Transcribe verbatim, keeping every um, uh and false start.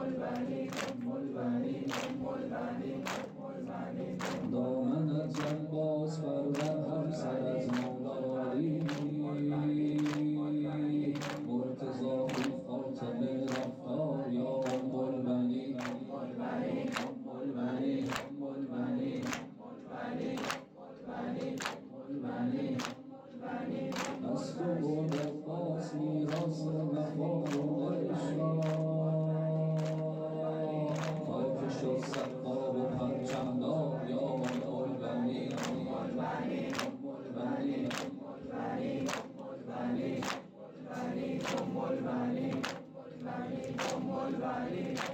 دامنت باز بردم همسر از مولایی مرتضی فی خاتم رفتار یا ام البنین از تو بود عباس میراث وفا و عشق تا که شد سقا و پرچمدار یا ام البنین ام البنین